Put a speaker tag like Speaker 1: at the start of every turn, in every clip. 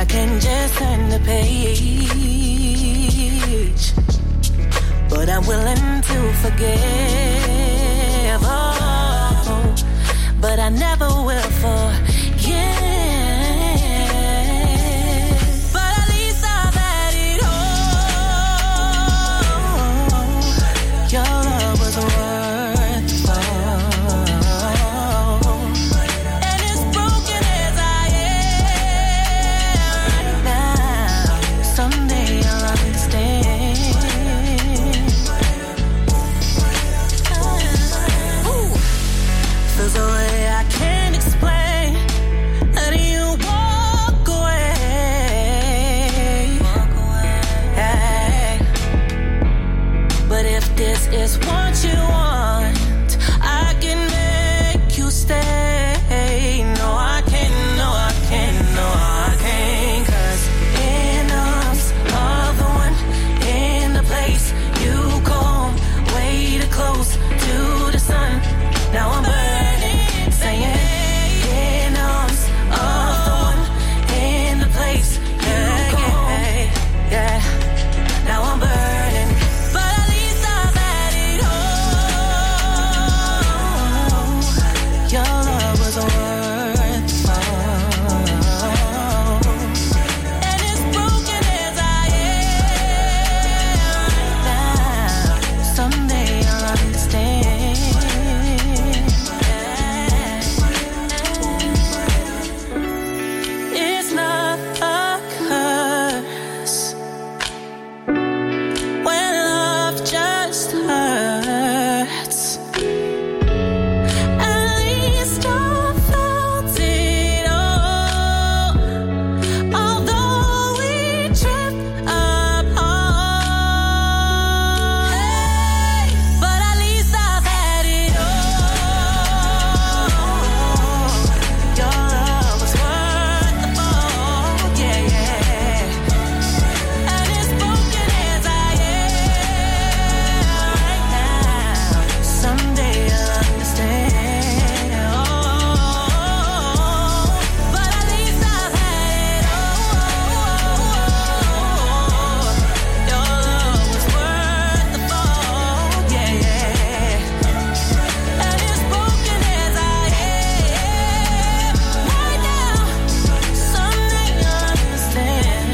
Speaker 1: can just turn the page, but I'm willing to forgive, oh, but I never will forget. But at least I've had it all. Your love was worth it all. And as broken as I am right now, someday I'll understand. Feels a way I can't explain. How do you walk away? Hey. But if this is what you want, I can make you stay. No, I can't, no, I can't, no, I can't. 'Cause in the arms of the one, in the place you call, way too close to the sun. Now I'm burning, saying in the arms of the one, in the place you call, yeah. Now I'm burning, but at least I've had it all. Your love was worth it all. And as broken as I am right now, someday I'll understand. It's not a curse when love just hurts. At least I felt it all, although we drift apart. Hey, but at least I've had it all. Your love was worth the fall, yeah, yeah. And as broken as I am right now, someday I'll understand. Oh, but at least I've had it all. Your love was worth the fall, yeah, yeah. And as broken as I am right now, someday I'll understand.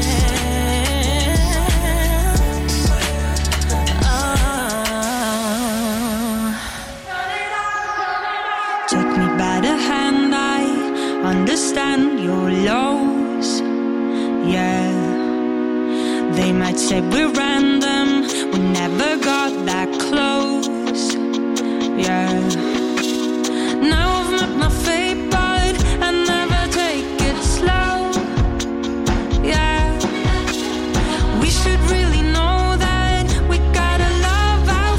Speaker 2: Take me by the hand, I understand your lows. Yeah, they might say we're random, we never got that close. Yeah, now I've met my fate, but I never take it slow. Yeah, we should really know that we gotta love our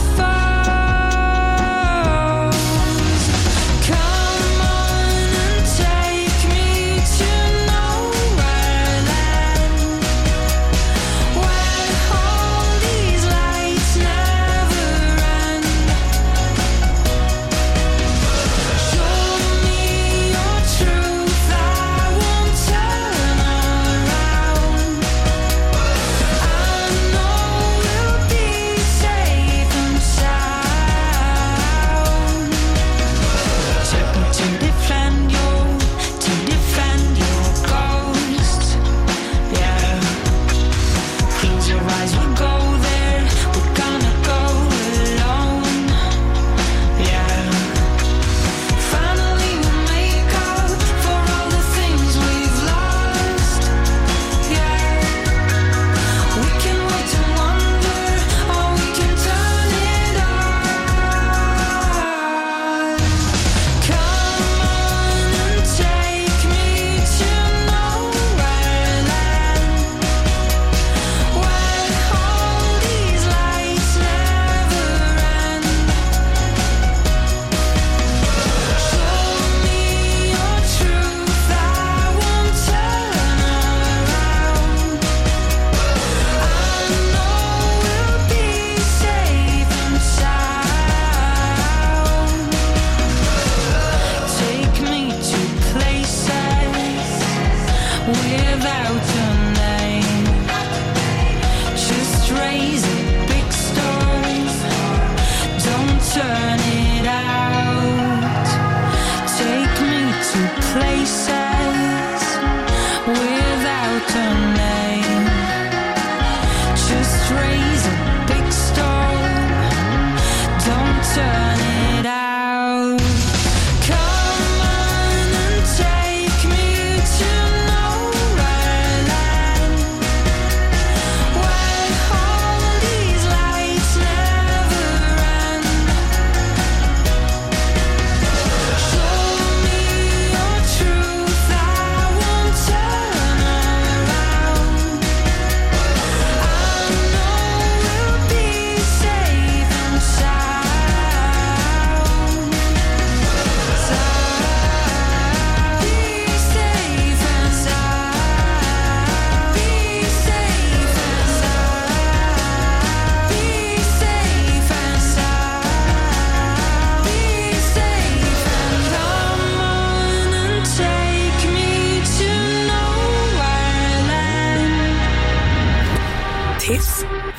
Speaker 2: foes. Come on and take me to nowhere land, where all these lights never end. Show me your truth, I won't turn around. I know we'll be safe and sound. Took me to defend your ghost. Yeah, close your eyes, we'll go there. We're gonna go alone. Yeah, finally we'll make up for all the things we've lost. Yeah, we can wait and wonder, or we can turn it on. Come on and take me to nowhere land, where all these lights never end. Show me your truth, I won't turn around. I know we'll be safe and sound. Take me to places without a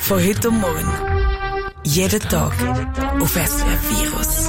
Speaker 3: Von heute und morgen. Jeden Tag. Auf SRF Virus.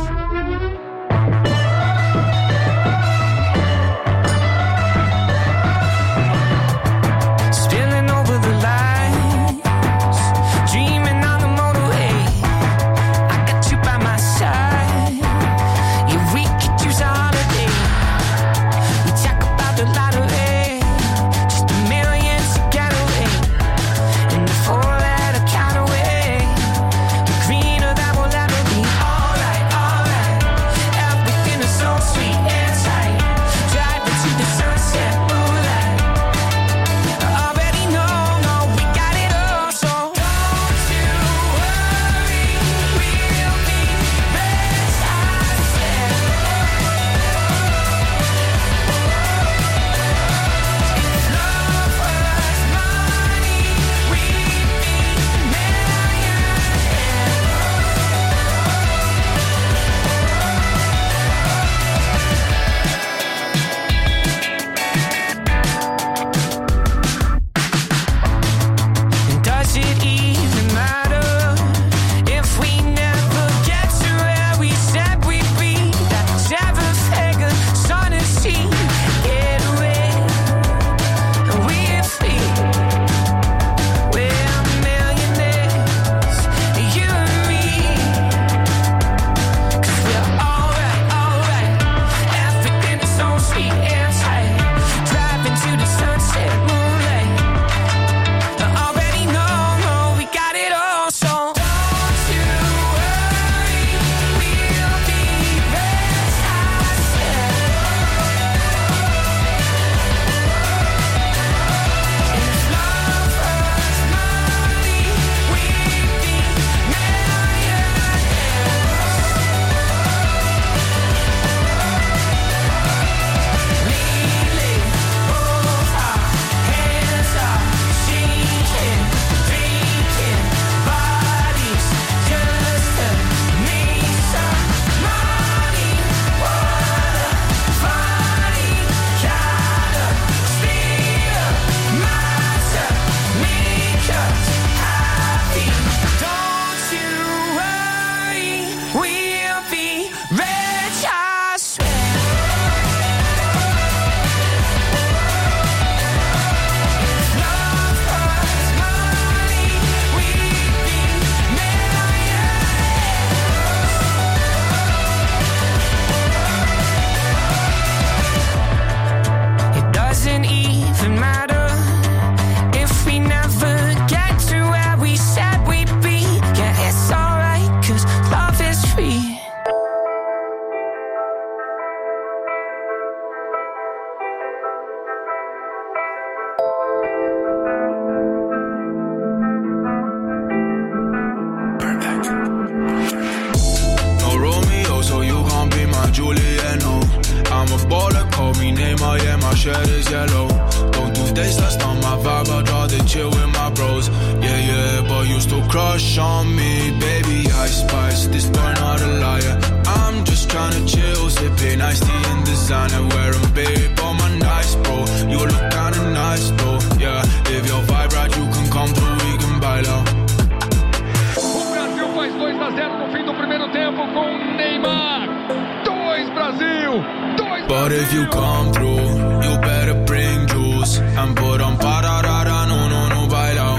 Speaker 4: But if you come through, you better bring juice and put on pararara, no,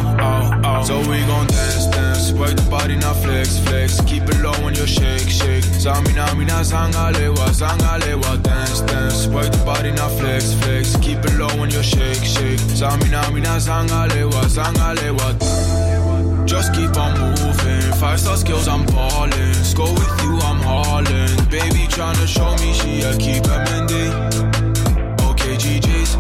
Speaker 4: baila, So we gon' dance, work the body now flex, keep it low when you shake. Zamina, zangalewa, dance, work the body now flex, keep it low when you shake. Zamina, zangalewa. Just keep on moving, 5-star skills I'm ballin', score with you I'm haulin', baby tryna show me she a keeper Mindy, okay GG's,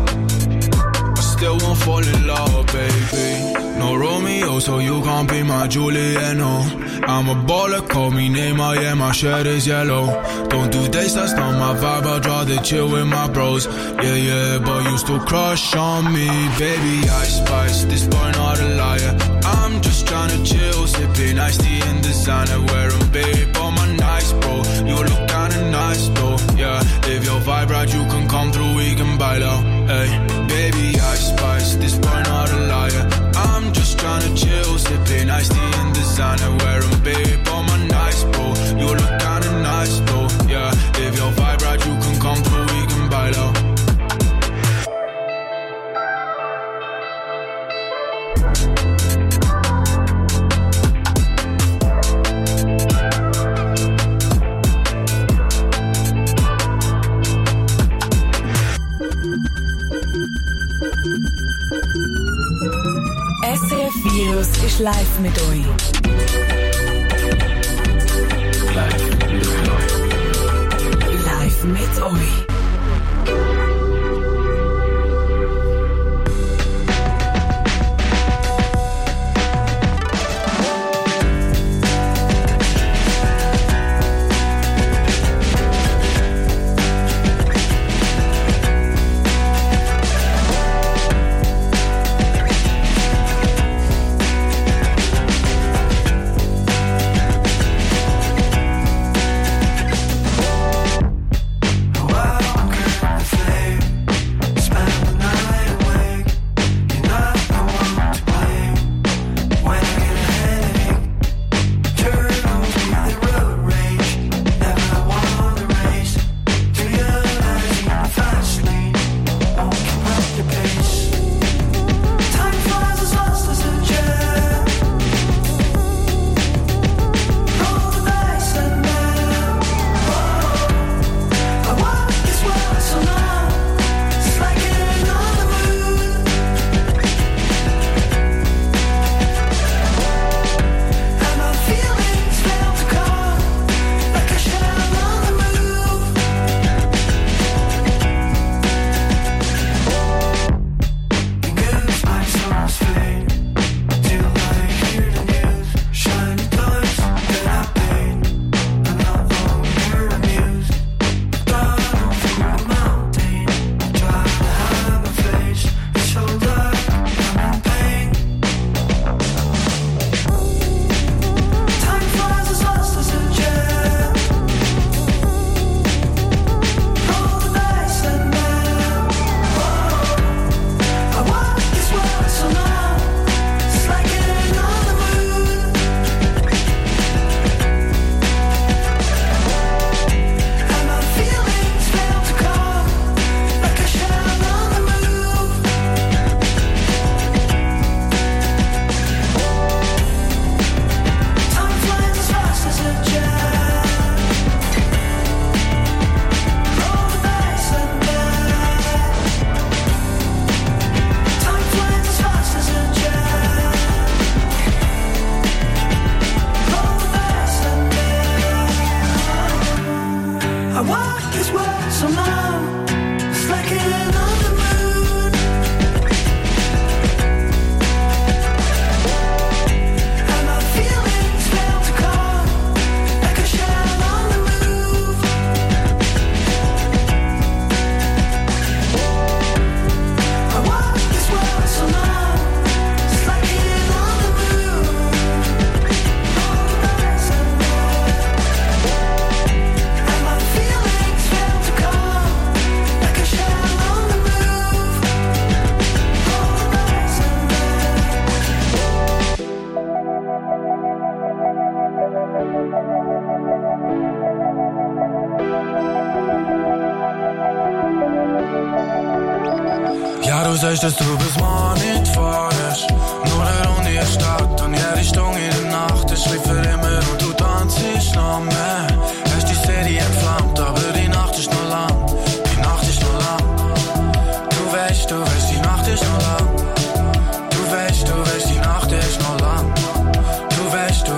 Speaker 4: I still won't fall in love baby, no Romeo so you can't be my Juliet, no, I'm a baller, call me Neymar, yeah my shirt is yellow, don't do dates, that's not my vibe, I'd rather chill with my bros, yeah, but you still crush on me, baby Ice Spice, this boy not a liar, I'm just tryna chill, sipping iced tea in designer, wearing babe on my nice bro. You look kinda nice though, yeah. If your vibe right, you can come through, we can baila. Hey, baby, Ice Spice, this boy not a liar. I'm just tryna chill, sipping iced tea
Speaker 3: Virus ist live mit euch. Live mit euch.
Speaker 5: Du sagst, dass du bis morgen nicht fahrst. Nur der Runde in der Stadt und jede Stunde in der Nacht. Ich schläf für immer und du tanzt noch mehr. Hast die Serie entflammt, aber die Nacht ist noch lang. Die Nacht ist noch lang. Du weißt, die Nacht ist noch lang. Du weißt, die Nacht ist noch lang. Du weißt.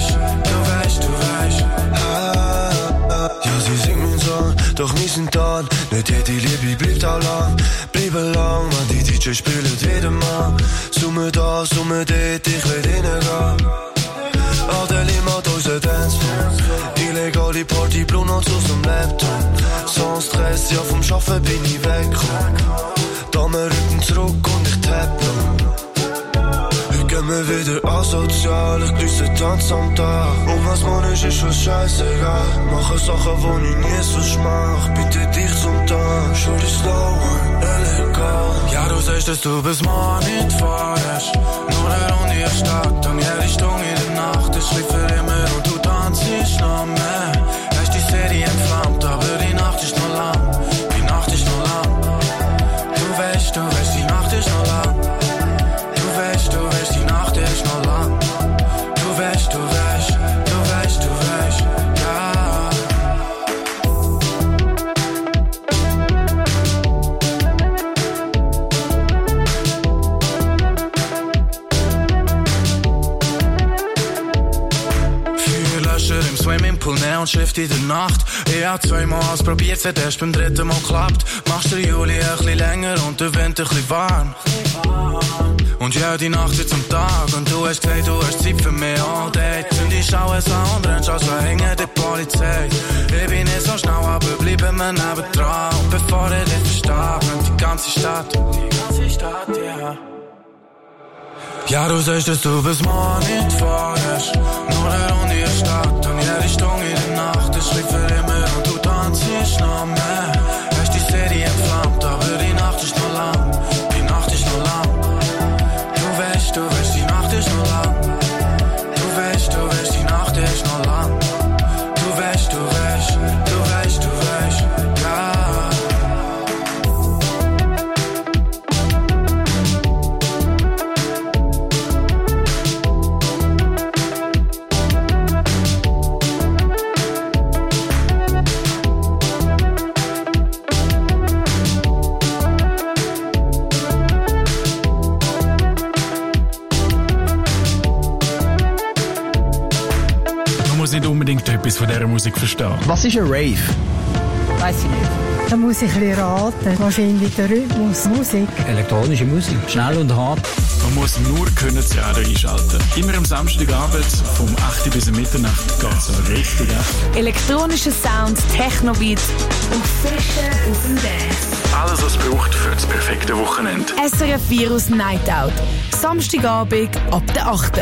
Speaker 5: Ja, sie singt mir so, doch wir sind dort. Nicht jede Liebe bleibt auch lang. Bleiben lang, wenn die DJ spielen wieder mal. Summe da, summe dort, ich will reingehen. Adel im Auto, unser Dancefloor. Illegale Party, Blue Notes aus dem Laptop. Sans Stress, ja vom Schaffen bin ich weggekommen. Dame rücken zurück und ich tappe. Ich geh mir wieder asozial, ich grüße Tanz am Tag. Und was man ist schon scheißegal. Mache Sachen, die ich nie sonst mach. Bitte dich zum Tag, schau dich slow an, illegal. Ja, du sagst, dass du bis morgen nicht fahrst. Nur der Runde in der Stadt und jede Stunde in der Nacht. Ich schläf für immer und du tanzt noch mehr. Hast die Serie entflammt, aber die Nacht ist noch lang. Die Nacht ist noch lang. Du weißt, die Nacht ist noch lang. Du weißt, die Nacht ist noch lang. Du weißt, ja.
Speaker 6: und Shift in der Nacht. Ich hab 2-mal ausprobiert, es hat erst beim 3. Mal geklappt. Machst du Juli ein bisschen länger und der Winter ein bisschen warm. Und ja, die Nacht wird zum Tag und du hast gesagt, du hast Zeit für mich all day. Und ich schaue es an und rennst, als hängt die Polizei. Ich bin nicht so schnell, aber bleiben wir nebendran. Und bevor ich dich verstehe, und die ganze Stadt, yeah. Ja, du sagst, dass du bis morgen nicht fahrst. Nur eine Runde in der Stadt und jede Stunde in der Nacht. Es schlägt für immer und du tanzt noch mehr. Hast die Serie entflammt, aber die Nacht ist noch lang. Die Nacht ist noch lang. Du weißt, die Nacht ist noch lang. Du weißt, die Nacht ist noch lang. Du weißt, ja.
Speaker 7: Nicht unbedingt etwas von dieser Musik verstehen.
Speaker 8: Was ist ein Rave?
Speaker 9: Weiss ich nicht.
Speaker 10: Da muss ich ein bisschen raten. Wahrscheinlich der Rhythmus, Musik.
Speaker 8: Elektronische Musik. Schnell und hart.
Speaker 7: Man muss nur können das Radio einschalten. Immer am Samstagabend vom 8 bis Mitternacht geht es so richtig ab.
Speaker 11: Elektronische Sounds, Techno-Beats und Fischen auf dem Dance.
Speaker 7: Alles, was es braucht für das perfekte Wochenende.
Speaker 11: SRF Virus Night Out. Samstagabend ab der 8.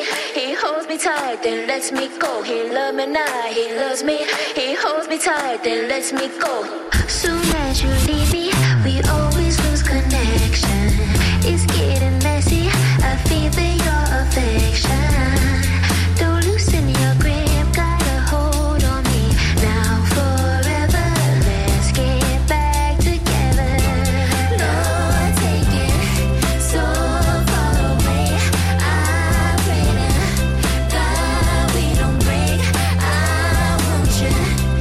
Speaker 12: he holds me tight, then lets me go. He loves me now, he loves me, he holds me tight, then lets me go.
Speaker 13: Soon as you leave me, we always lose connection. It's getting messy, I fever your affection. Don't loosen your grip, got a hold on me. Now forever, let's get back together. Lord, take it so far away. I pray to God we don't break. I want you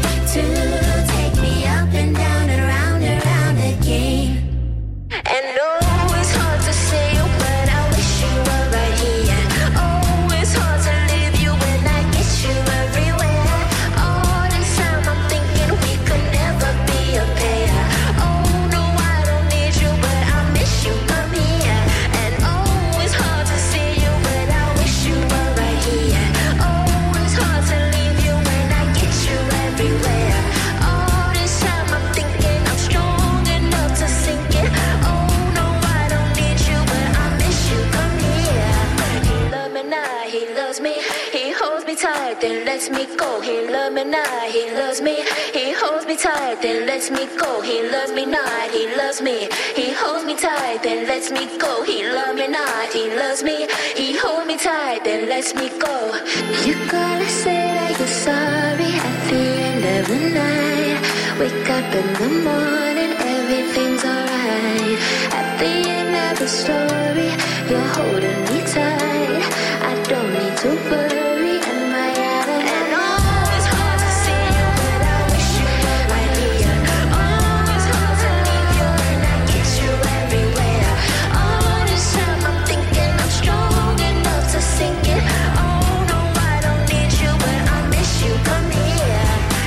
Speaker 13: to take me up and down and around again. And no, it's hard to say you, but I wish you were right here. Oh, it's hard to leave you when I get you everywhere. All this time I'm thinking we could never be a pair. Oh no, I don't need you, but I miss you, come here. And oh, it's hard to see you, but I wish you were right here. Oh, it's hard to leave you when I get you everywhere. All this time I'm thinking I'm strong enough to sink it. Oh no, I don't need you, but I miss you, come here. He loves me now, he loves me, he holds me tight, then lets me go. He loves me now, he loves me, he holds me tight, then lets me go. He loves me not, he loves me, he holds me tight, then lets me go. He loves me not, he loves me, he holds me tight, then lets me go. You gotta say that you're sorry at the end of the night. Wake up in the morning, everything's alright. At the end of the story, you're holding me tight. I don't need to worry, am I out of line? And oh, it's hard to see you, but I wish you were right here. Oh, it's hard to leave you when I get you everywhere. All this time I'm thinking I'm strong enough to sink it. Oh no, I don't need you, but I miss you, come here.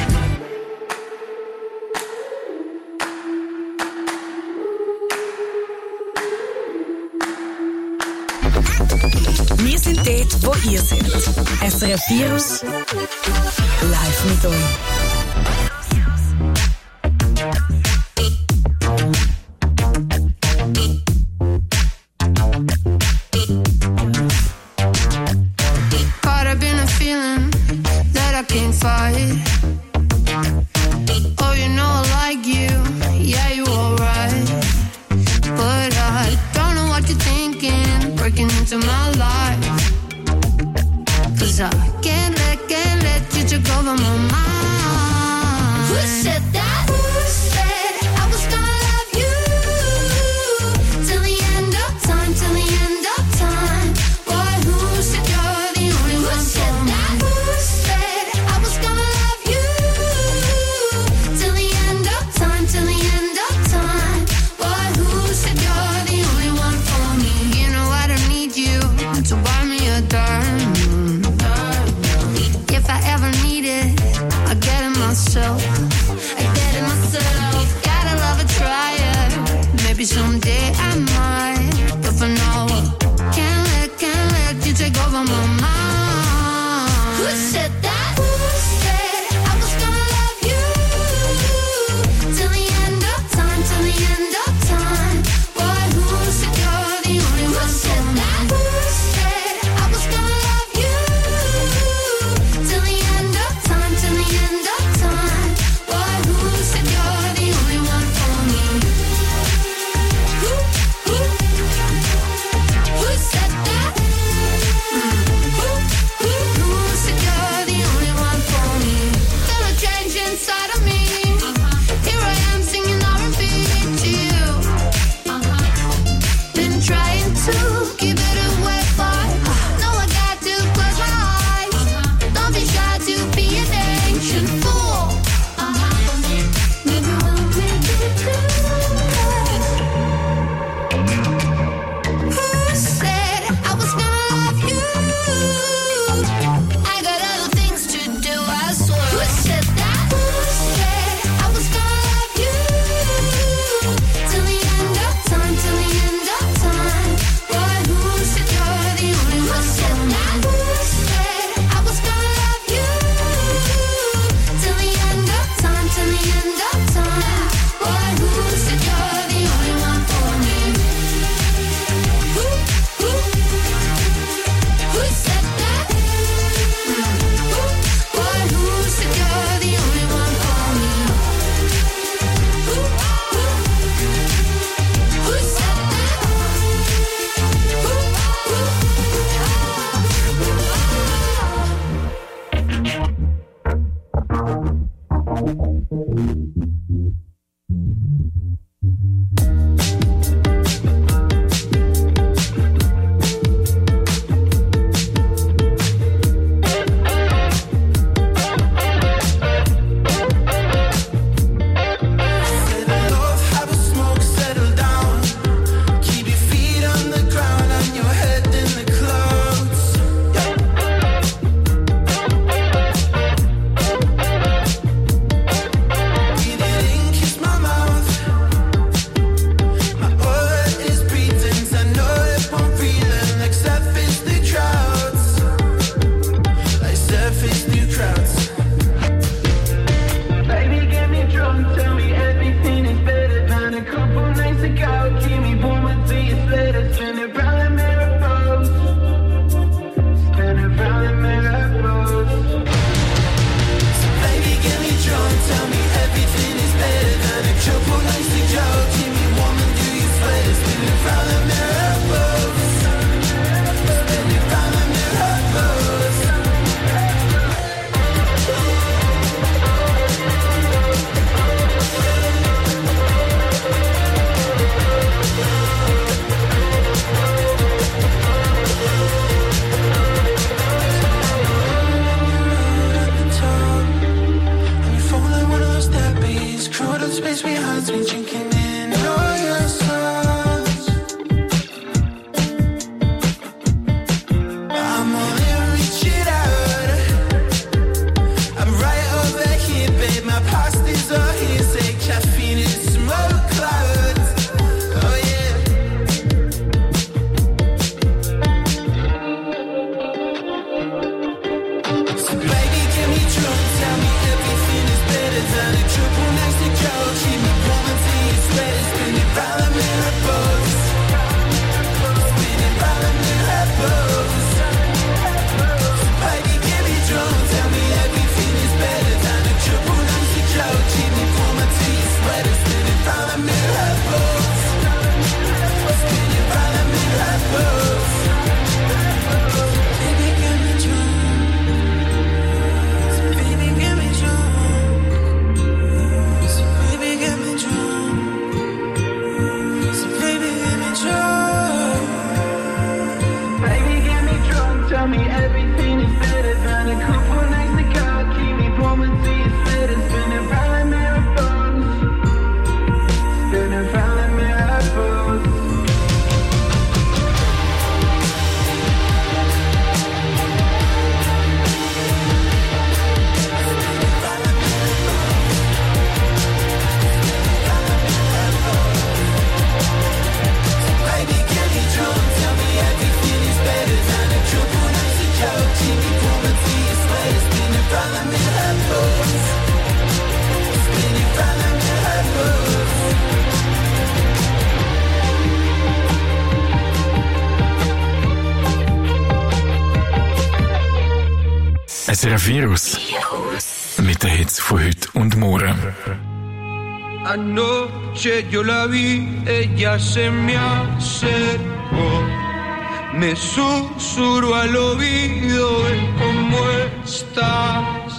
Speaker 3: Wir sind dort, wo ihr seid. SRF Virus live mit euch.
Speaker 14: Caught up in a feeling that I can't fight. Oh, you know I like you, yeah, you alright. But I don't know what you're thinking, breaking into my life. 'Cause I can't let you take over my mind. Who said that? Who said I was gonna love you till the end of time, till the end of time? Boy, who said you're the only one for me? Who said I was gonna love you till the end of time, till the end of time? Boy, who said you're the only one for me? You know I don't need you to buy me a diamond. If I ever need it, I get it myself. I get it myself. Gotta love a trier. Maybe someday I might, but for now, can't let you take over my mind. Who said that? Who said I was gonna love you till the end of time, till the end of time? Boy, who said you're the only one for me? Who said I was gonna love you till the end of time, till the end of time? Boy, who said you're the only one for me? Who said that? Who said you're the
Speaker 15: shots we drinking in all your songs. I'm only reaching out. I'm right over here, babe. My past is all hearsay. Caffeine and smoke clouds. Oh yeah. So baby, get me drunk. Tell me everything is better than a triple next to cold. Keep me warm until you sweat. Spinning round the mirror boats. Spinning round the mirror boats. So baby, get me drunk. Tell me everything is better than a triple next to cold. Keep me warm until you sweat. Spinning round the mirror boats. Spinning round the mirror boats. Baby, get me drunk. Baby, get me drunk. So baby, get me drunk. So baby, get me drunk. Baby, get me drunk. Tell me everything is better than a couple nights ago. Keep me warm until you sweat. Spinning round the mirror boats. Spinning round the mirror boats. Baby, get me drunk. Tell me everything is better than a triple nights ago. Keep me warm until you sweat. Spinning round the mirror boats. Spinning round the mirror boats.
Speaker 7: SRF Virus. Mit den Hits von heute und morgen.
Speaker 16: Anoche yo la vi, ella se me acercó, me susurró al oído, ¿cómo estás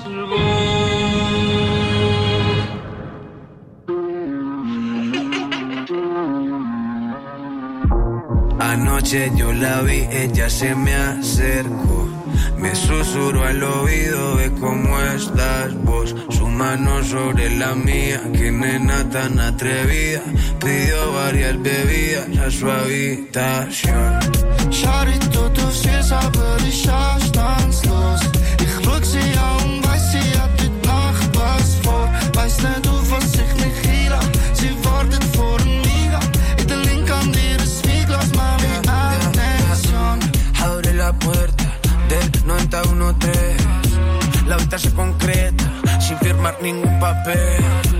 Speaker 16: vos?
Speaker 17: Anoche yo la vi, ella se me acercó, me susurró al oído, ve cómo estás vos. Su mano sobre la mía, qué nena tan atrevida. Pidió varias bebidas a su habitación.
Speaker 15: Shawty, du siehst, aber ich schaue stanzlos. Ich guck sie an, weiß sie hat heute Nacht was vor. Weiß nicht, auf was ich mich einlasse. Sie wartet vor dem Eingang. In der Link an ihres Wegglas, mami, atención.
Speaker 17: Abre la puerta del 913. La vista se concreta sin firmar ningún papel.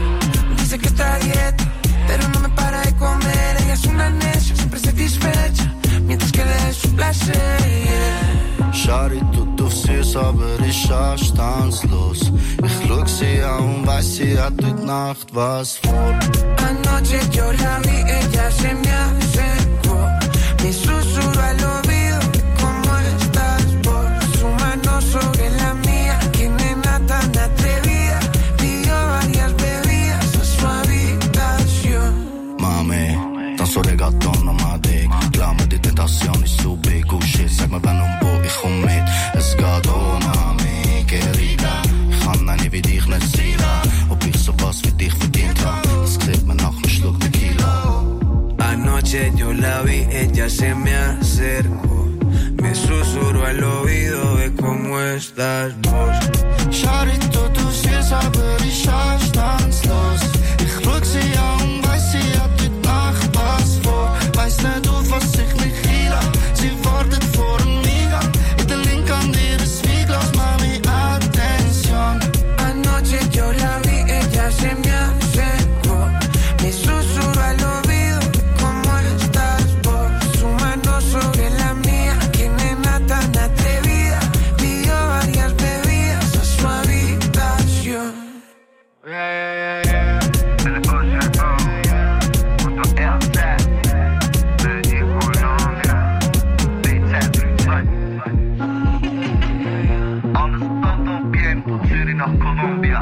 Speaker 17: Dice que está a dieta, pero no me para de comer. Ella es una necia, siempre satisfecha, mientras que le dé su placer, yeah.
Speaker 15: Shawty, du siehst, aber ich schaue stanzlos. Ich guck sie an, weiß sie hat heute Nacht was vor.
Speaker 17: Anoche yo la vi, ella se me acercó, me susurró al oído, ¿cómo estás vos? Su mano sobre la mía, qué nena tan atrevida. Pidió varias bebidas a su habitación.
Speaker 15: Mami, dan so reggaeton nomadic. Klar mit die Tentation ist so big, oh shit. Sag mal wann und wo, ich komm mit. Es geht oh Mami, querida. Ich kann eine wie dich nicht sehen. Ob ich sowas wie dich verdient hab, das sieht man nach dem Schluck Tequila.
Speaker 17: Anoche yo la vi, ella se me acercó, me susurró al oído, ve cómo estás vos.
Speaker 15: Shawty, du siehst, aber ich schaue stanzlos. Ich guck sie an, weiß sie hat heute Nacht was vor. Weiß nicht, auf was ich mich einlasse. Sie wartet vor dem Eingang. In der Link an ihres Wegglas, mami, atención.
Speaker 17: Anoche yo la vi, ella se me acercó, me susurró al oído, ¿cómo estás vos? Su mano sobre la mía, qué nena tan atrevida. Pidió varias bebidas a su habitación.
Speaker 15: Colombia.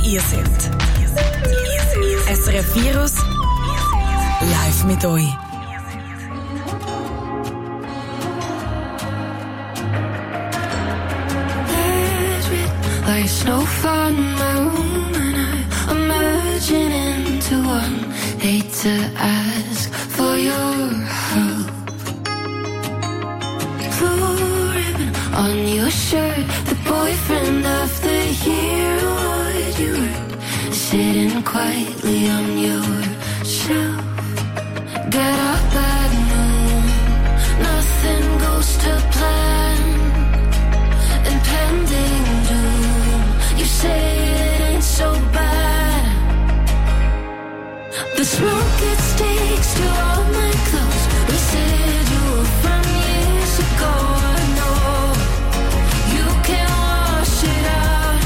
Speaker 3: ihr seid. SRF Virus live mit euch.
Speaker 14: Like snowfall in my room and I'm merging into one. Hate to ask for your help. Blue ribbon on your shirt, the boyfriend of the year. What you were sitting quietly on your shelf. Get up at noon, nothing goes to plan. Impending doom, you say it ain't so bad. The smoke, it sticks to all my clothes. Residual from years ago. I know you can wash it out.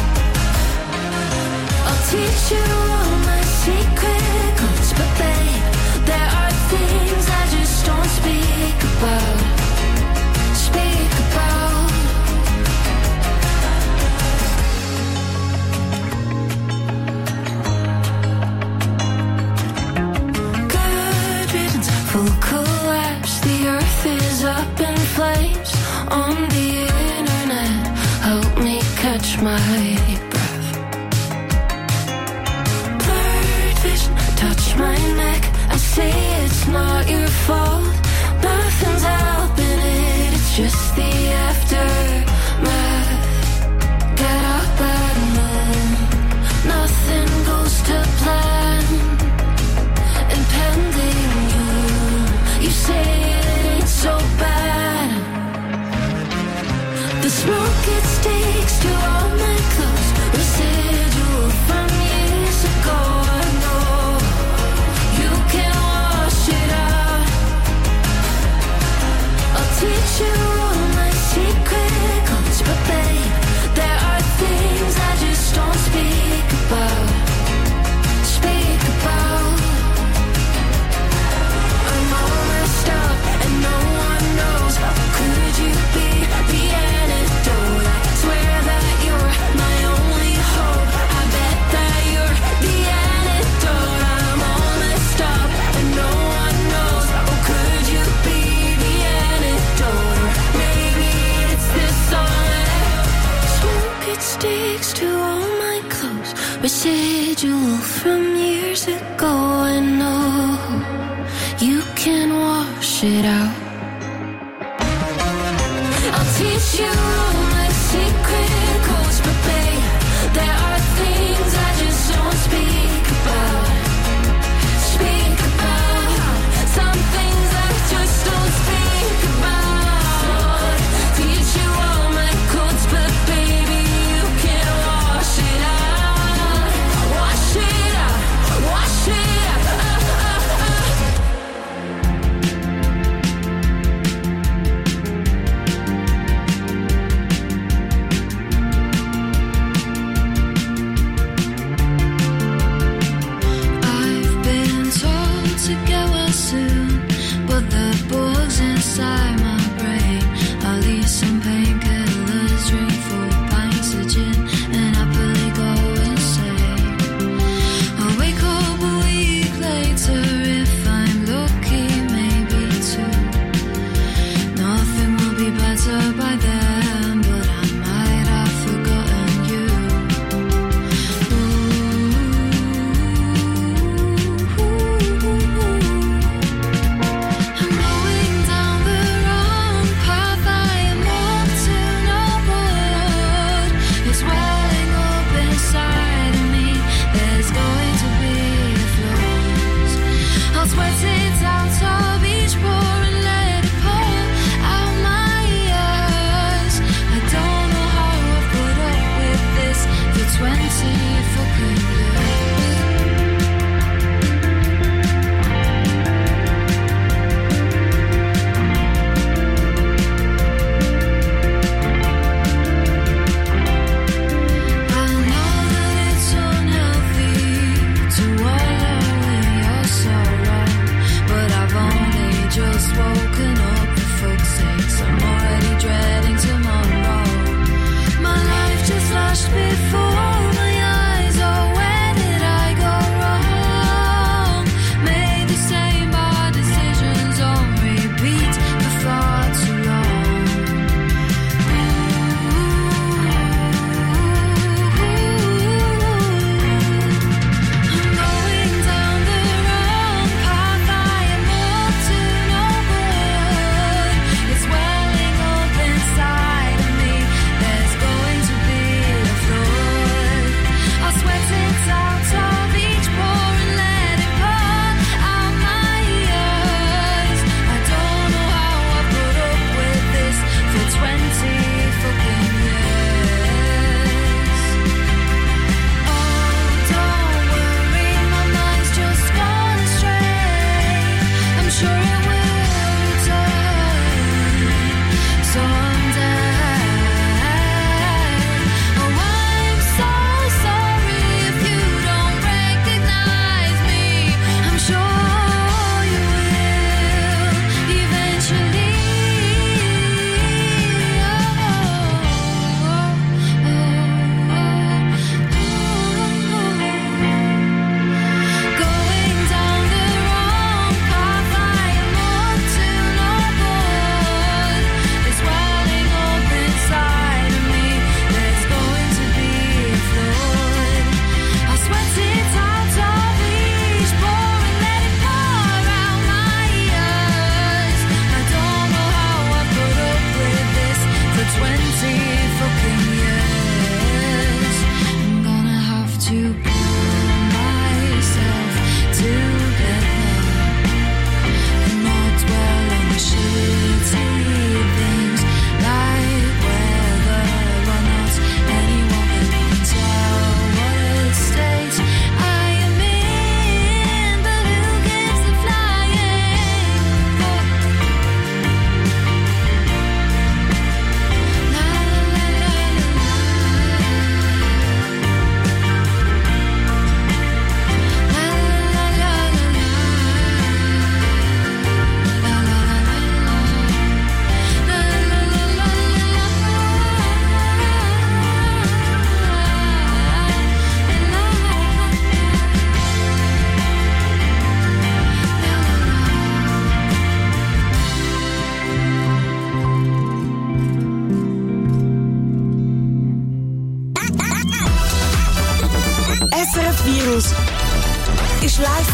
Speaker 14: I'll teach you all my secret codes, but babe, there are things I just don't speak about. Speak about. Full collapse, the earth is up in flames. On the internet, help me catch my breath. Blurred vision, touch my neck. I say it's not your fault. Nothing's helping it, it's just the aftermath. Get up at noon, nothing goes to plan. Impending you say it ain't so bad. The smoke, it sticks to all my clothes. Residual from years ago. I know you can wash it out. I'll teach you all my secret codes, but babe, there are things I just don't speak about. Speak about. I'm all messed up and no one knows. Could you be the antidote? I swear that you're my only hope. I bet that you're the antidote. I'm all messed up and no one knows. Oh, could you be the antidote? Or maybe it's this song. Smoke, it sticks to all my clothes. Residual from years ago. I know you can wash it out. I'll teach you all my secret codes, but babe, there are things I just don't speak about. Speak about. Some things I just don't speak about. Teach you all my codes, but baby, you can wash it out. Wash it out. Wash it out. I've been told to get well soon, but the bugs inside my brain. I'll leave some painkillers, drink 4 pints of gin, and happily go insane. I'll wake up a week later if I'm lucky, maybe 2. Nothing will be better by then, but I might have forgotten you. I'm going down the wrong path. I am up to no good. It's welling up inside of me. There's going to be a flood. I'll sweat it out of each pore and let it pour out my eyes. I don't know how I've put up with this for 20 fucking years. I know that it's unhealthy to wallow in your sorrow, but I've only just woken up, for fuck's sakes. I'm already dreading tomorrow. My life just flashed before my eyes.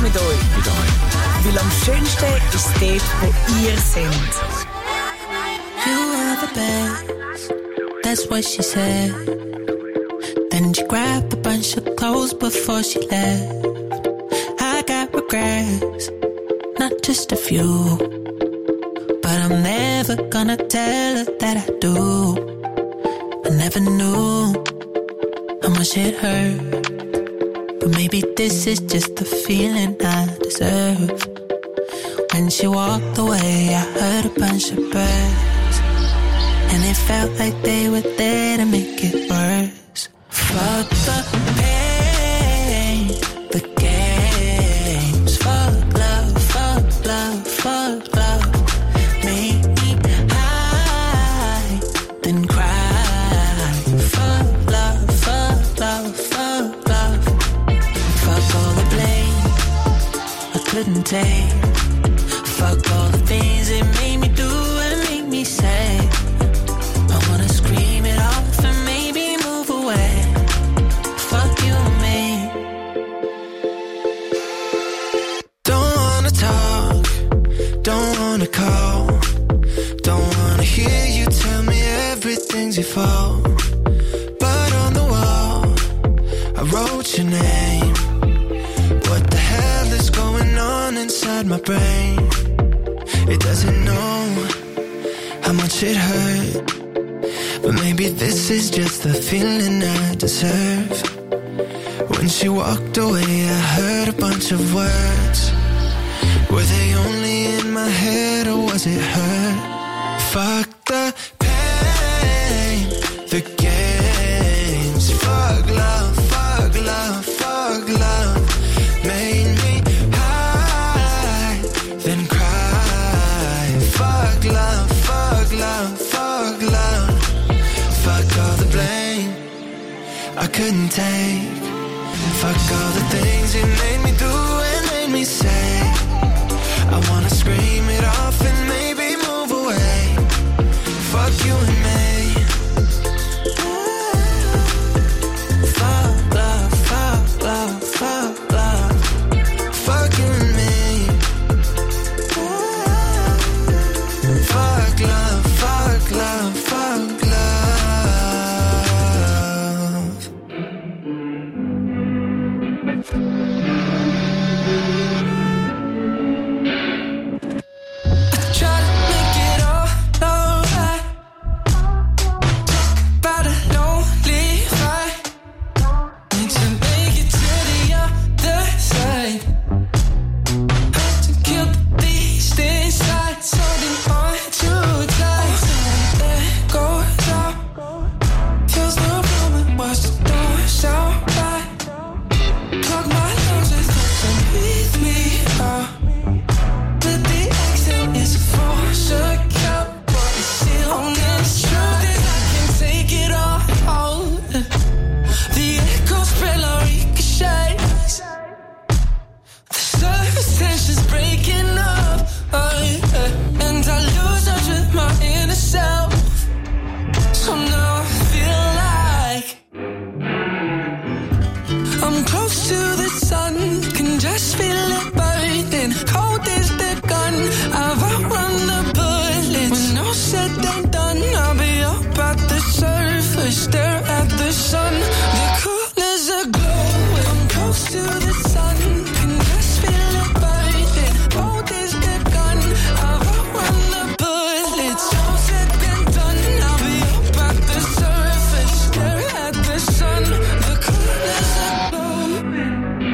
Speaker 3: mit euch. Weil am schönsten ist dort, wo ihr seid.
Speaker 1: You are the best, that's what she said. Then she grabbed a bunch of clothes before she left. I got regrets, not just a few, but I'm never gonna tell her that I do. I never knew how much it hurt, but maybe this is just the feeling I deserve. When she walked away, I heard a bunch of birds, and it felt like they were there to make it worse. Fuck the pain, the games. Fuck love, fuck love, fuck love. Make me high, then cry. Fuck love, fuck love, fuck love. Fuck all the blame I couldn't take. Fuck all the things it made me do and make me say. I wanna scream it off and maybe move away. Fuck you and me.
Speaker 17: Don't wanna talk, don't wanna call, don't wanna hear you tell me everything's your fault. But on the wall, I wrote your name. What the hell is going on inside my brain? It doesn't know how much it hurt, but maybe this is just the feeling I deserve. When she walked away, I heard a bunch of words. Were they only in my head or was it her? Fuck the pain, the games. Fuck love, fuck love, fuck love. Made me high, then cry. Fuck love, fuck love, fuck love. Fuck all the blame I couldn't take. Fuck all the things it made me do and made me say. I wanna scream it off and maybe move away. Fuck you and me. Fuck love, fuck love, fuck love. Fuck you and me. Fuck love, fuck love, fuck love. Try to make it all alright. Talk about a lonely fight. Need to make it to the other side. Hard to kill the beast inside. Holding on too tight. Let go down. Feels no room and watch the doors outright. Plug my lungs with those and breathe me out. But the exhale is a force account. What is still on this truth is I can't take it all. The echoes spread like ricochets. The surface tension's breaking up. And I lose touch with my inner self. So now I feel like I'm close to the sun, can just feel it burning. Cold is the gun, I've outrun the bullets. When all said and done, I'll be up at the surface, stare at the sun. The coolers are glowing. I'm close to the sun, can just feel it burning. Cold is the gun, I've outrun the bullets. All said and done, I'll be up at the surface, stare at the sun. The coolers are glowing.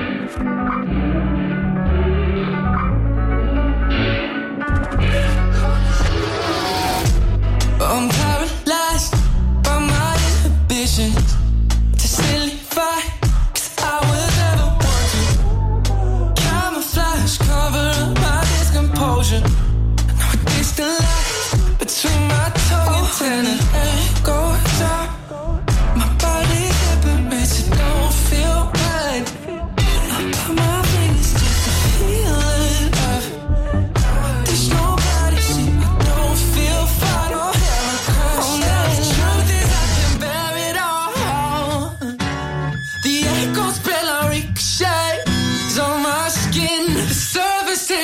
Speaker 17: I'm paralyzed by my inhibitions to silly fight, 'cause I would never want to camouflage, cover up my discomposure. Now a distant light between my tongue and antenna. It goes out, my body separates, it don't feel right. I put my fingers just to feel it up. There's nobody, see, I don't feel fine. Oh, hell, I crash. Oh, now the truth is I can bear it all. The echoes spread like ricochets on my skin.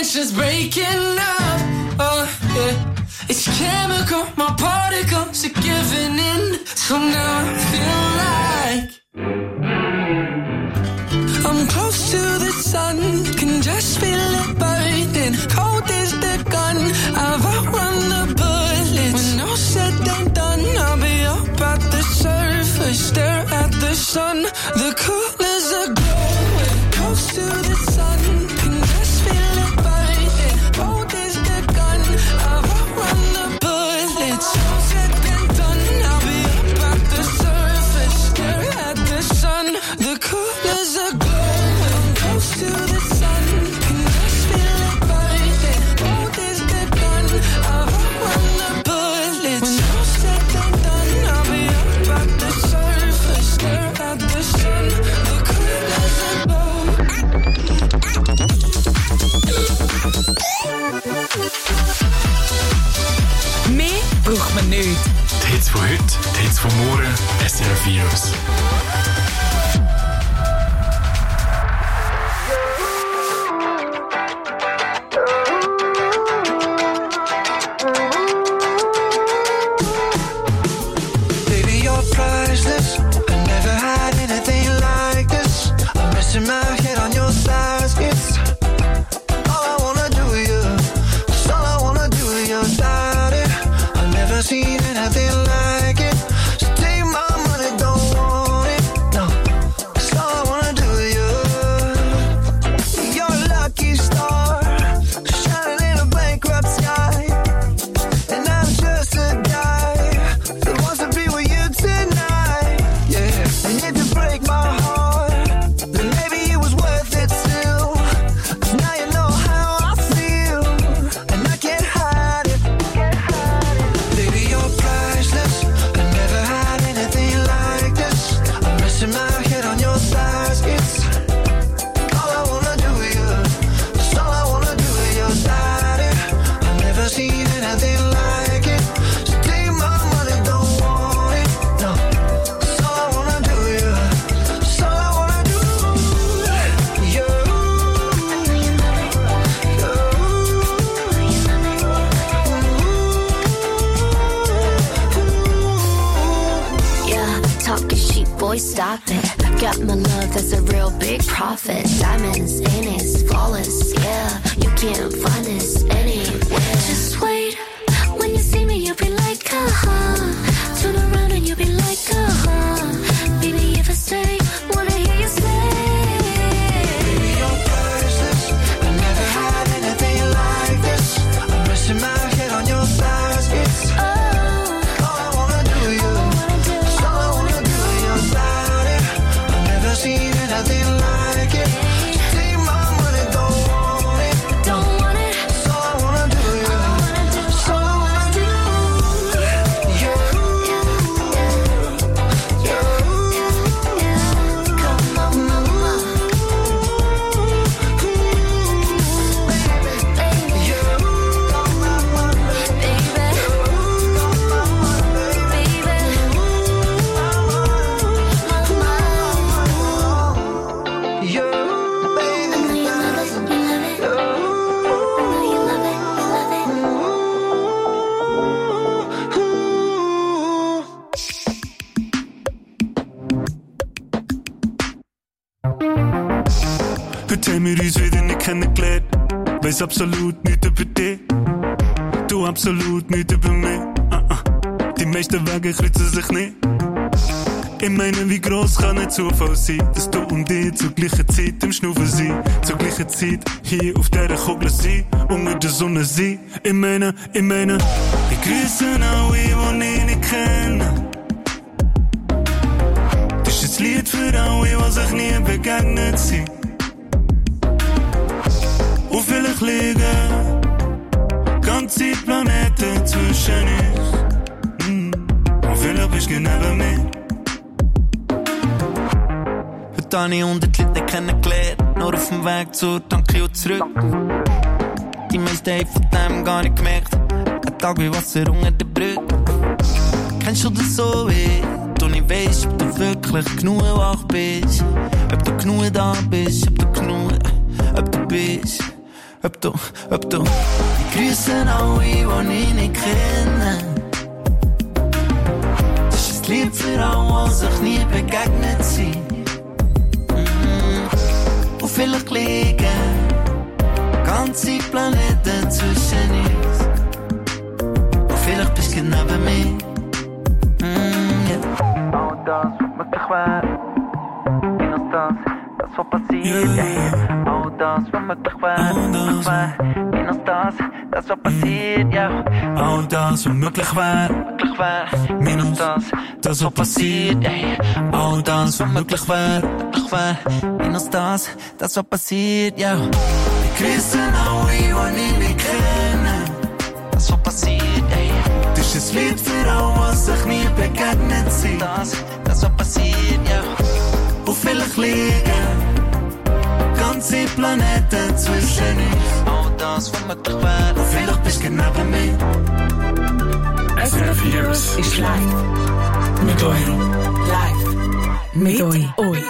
Speaker 15: tension's breaking up. Oh yeah, it's chemical, my particles are giving in. So now I feel like I'm close to the sun, can just feel it burning. Cold is the gun, I've outrun the bullets. When all said and done, I'll be up at the surface, stare at the sun. The colors are glowing, close to the sun, can just feel it burning. Cold is the gun, I've outrun the bullets. All said and done, I'll be up at the surface, stare at the sun. The colors are glowing, close to the sun, can just feel it burning. Cold is the gun, I've outrun the bullets. When all said and done, I'll be up at the surface, stare at the sun. The colors are glowing.
Speaker 3: Mehr braucht man nicht.
Speaker 7: Die Hits von heute, die Hits von morgen, SRF Virus.
Speaker 15: Baby, you're priceless. I never had anything like this. I'm resting my head on your thighs. It's all I wanna do with you. It's all I wanna do with your body. I've never seen anything like it. So take my money, don't want it. No, it's all I wanna do with you. You're a lucky star, shining in a bankrupt sky. And I'm just a guy that wants to be with you tonight. Yeah, and if you break my heart, then maybe it was worth it still. 'Cause now you know how I feel, and I can't hide it. Baby, you're priceless. I never had anything like this. I'm resting my head on your thighs. It's all I wanna do with you. It's all I wanna do with your body. I've never seen anything like it. So take my money, don't want it. No, it's all I wanna do with you. It's all I wanna do. You.
Speaker 13: Yeah, talking sheep, boy, stop it. Got my love, that's a real big profit. Diamonds in it, flawless, yeah. You can't find this anywhere. Just wait, when you see me, you'll be like, uh-huh. Turn around and you'll be like, uh-huh. Baby, if I stay, wanna hear you say.
Speaker 15: Baby, you're priceless. I never had anything like this. I'm resting my head on your thighs. It's all I wanna do with you. It's all I wanna do with your body. I've never seen anything like it. So take my money, don't want it.
Speaker 13: Don't want it.
Speaker 15: It's all I wanna do with you. It's all I wanna do. You.
Speaker 13: Come on, mama.
Speaker 18: Heute haben wir uns wieder nicht kennengelernt. Weiss absolut nichts über dich. Du absolut nichts über mich. Die meisten Wege kreuzen sich nicht. Ich meine, wie gross kann ein Zufall sein, dass du und ich zur gleichen Zeit im Schnaufen sind. Zur gleichen Zeit hier auf dieser Kugel sein, unter der Sonne sein. Ich meine, ich grüße alle, die ich nicht kenne. Das ist ein Lied für alle, die sich nie begegnet sind. Und vielleicht liegen ganze Planeten zwischen uns. Und vielleicht bist du neben mir.
Speaker 15: Heute habe ich 100 Leute kennengelernt, nur auf dem Weg zur Tanke und zurück. Die meisten haben von dem gar nicht gemerkt. Ein Tag wie Wasser unter der Brücke. Kennst du das so wie du nicht weisst, ob du wirklich genug wach bist? Ob du genug da bist, ob du bist. ob du. Ich grüße alle, die ich nicht kenne. Das ist ein Lied für alle, die sich nie begegnet sind. Und vielleicht liegen ganze Planeten zwischen uns. Und vielleicht bist du neben mir. All das, was möglich wäre. Minus das, was passiert. All das, was möglich wäre. Minus das, was passiert. All das, was möglich wäre. Minus das, was passiert. All das, was möglich wäre. Minus das, was passiert. Ich grüße alle, die ich nicht kenne. Das, was passiert. Das ist ein Lied für alle, die sich nie begegnet sind. Das, was passiert, Und vielleicht liegen ganze Planeten zwischen uns. All das, was möglich wäre. Und vielleicht bist du neben mir.
Speaker 7: SRF Heroes
Speaker 3: ist live. Mit euch. Live. Mit euch.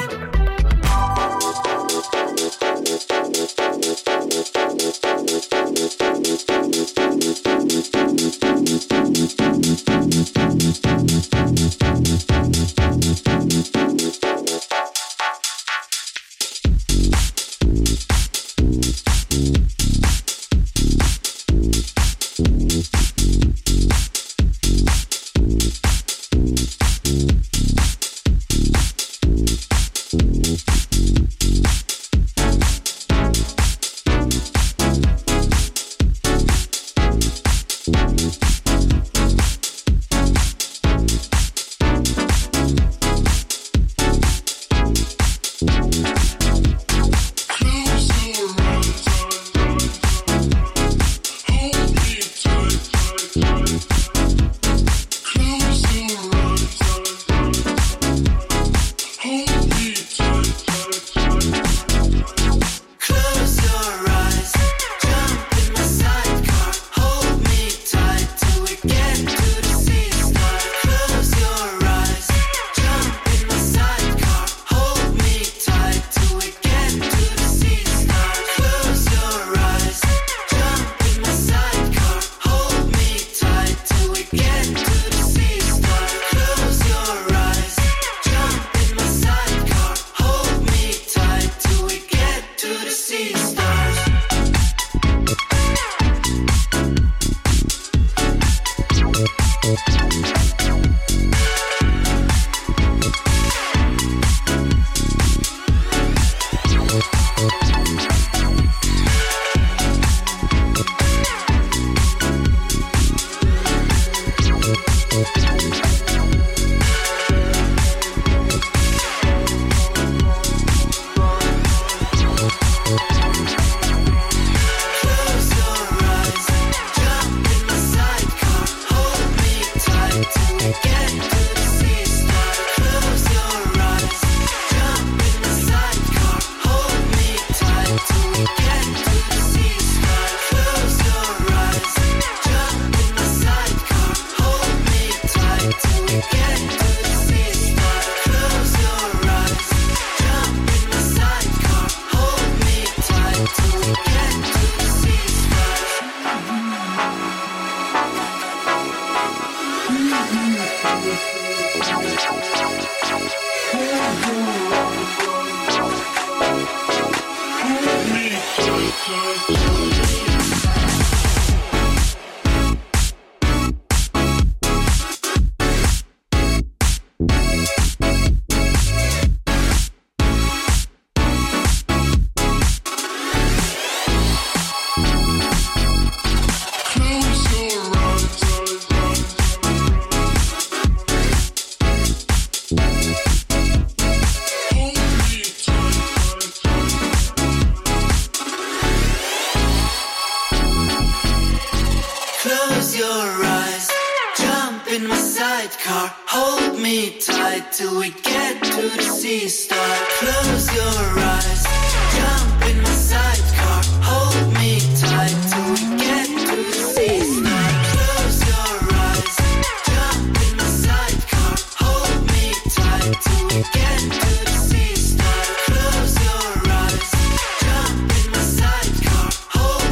Speaker 15: Hold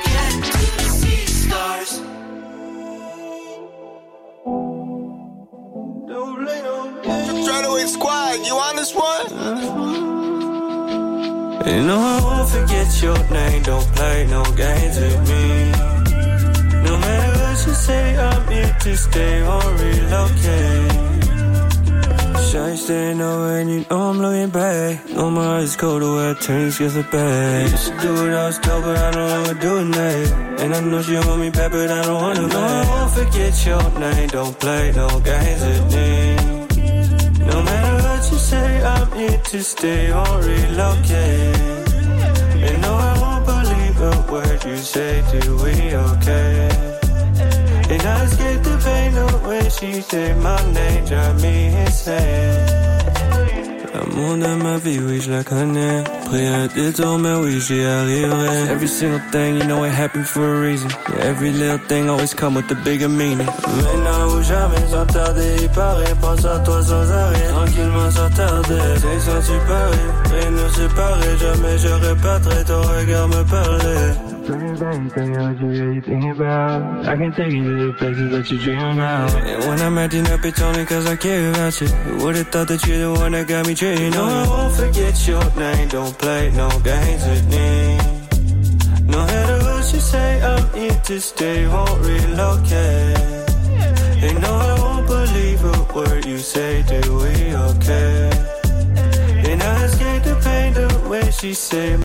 Speaker 15: get to see stars.
Speaker 19: Adrenaline Squad, you on this one?
Speaker 15: You know I won't forget your name. Don't play no games with me. No matter what you say, I'm here to stay or relocate. Shy staying over and you know I'm looking back. No, my eyes cold to where turns gets a bag. Used to do what I was told, but I don't wanna do it now. And I know she want me back, but I don't wanna. No, I won't forget your name. Don't play no games with me. No matter what you say, I'm here to stay or relocate. And no, I won't believe a word you say till we okay. And I escape the pain of when she say my name, drive me insane. L'amour de ma vie, oui, je la connais. Pris un détour, mais oui, j'y arriverai. Every single thing, you know it happened for a reason. Yeah, every little thing always come with a bigger meaning. Maintenant ou jamais, sans tarder, il paraît. Pense à toi sans arrêt, tranquillement sans tarder. C'est sans séparer, et nous séparer. Jamais je répéterai, ton regard me parlait. Anything else you really think about, I can take you to the places that you dream about. And when I'm acting up, it's only cause I care about you. Who would've thought that you're the one that got me cheating on you? I won't forget your name, don't play no games with me. No matter what you say, I'm here to stay, won't relocate. And no, I won't believe a word you say, do we okay? And I escape the pain the way she say